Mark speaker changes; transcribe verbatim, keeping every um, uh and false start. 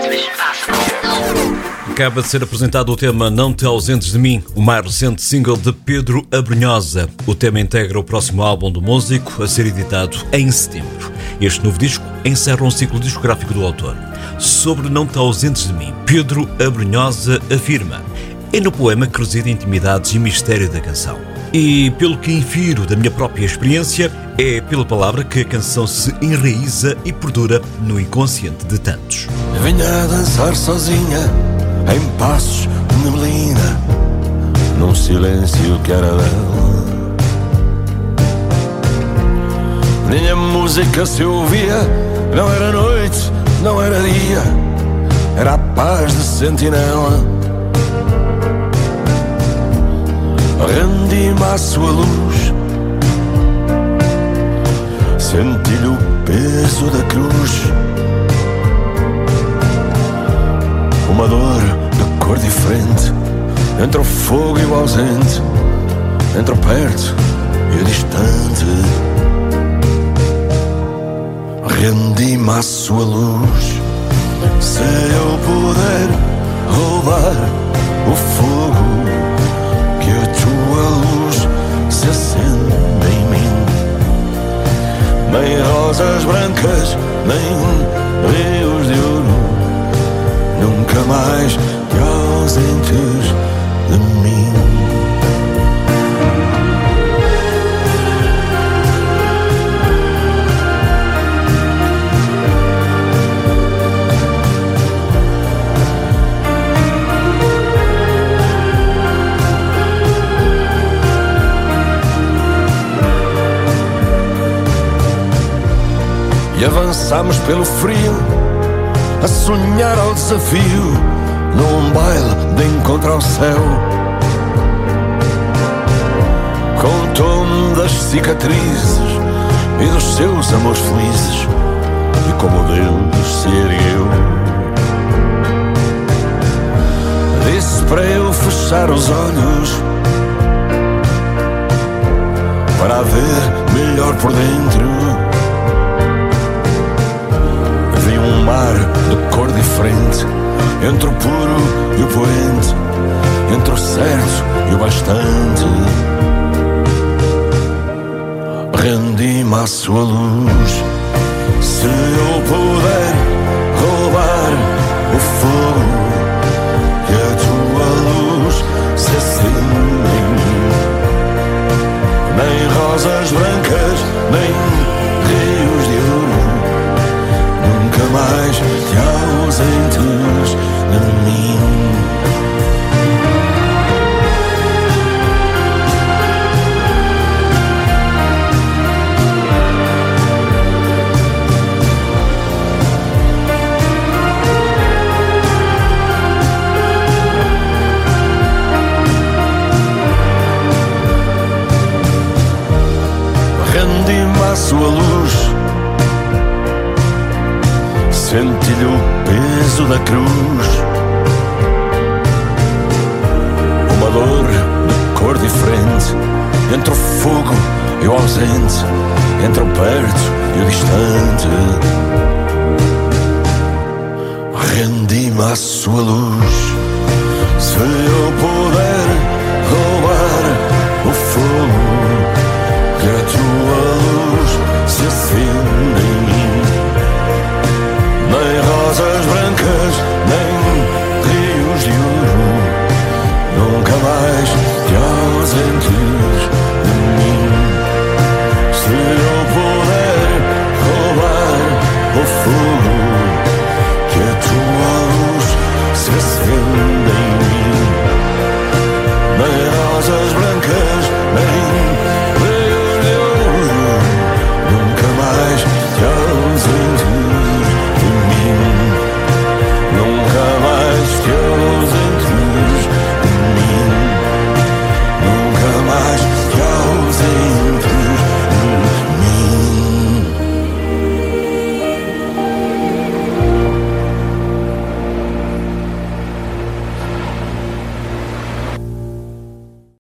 Speaker 1: Acaba de ser apresentado o tema Não Te Ausentes de Mim, o mais recente single de Pedro Abrunhosa. O tema integra o próximo álbum do músico, a ser editado em setembro. Este novo disco encerra um ciclo discográfico do autor. Sobre Não Te Ausentes de Mim, Pedro Abrunhosa afirma: é no poema que reside intimidades e mistério da canção. E, pelo que infiro da minha própria experiência, é pela palavra que a canção se enraiza e perdura no inconsciente de tantos.
Speaker 2: Venha a dançar sozinha, em passos de neblina, num silêncio que era dela. Nem a música se ouvia, não era noite, não era dia, era a paz de sentinela. Rendi-me à sua luz, senti-lhe o peso da cruz. Uma dor de cor diferente, entre o fogo e o ausente, entre o perto e o distante. Rendi-me à sua luz. Se eu puder roubar o fogo, que a tua luz se acende em mim. Nem rosas brancas, nem rios de ouro, nunca mais te ausentes de mim. E avançamos pelo frio, a sonhar ao desafio, num baile de encontro ao céu. Contou-me das cicatrizes e dos seus amores felizes, e como o deles se ergueu. Disse para eu fechar os olhos, para a ver melhor por dentro. Vi um mar de cor diferente, entre o puro e o poente, entre o certo e o bastante. Rendi-me à sua luz. Se eu puder roubar o fogo, que a tua luz se acenda em mim. Nem rosas brancas, nem rios de ouro, nunca mais te ausentes de mim. Rendi-me à sua luz, senti-lhe o peso da cruz. Uma dor de cor diferente, entre o fogo e o ausente, entre o perto e o distante. Rendi-me à sua luz. Se eu puder roubar o fogo, que a tua luz se acenda em mim. Nem rosas brancas, nem rios de ouro, nunca mais te ausentes de mim. Se eu puder roubar o fogo,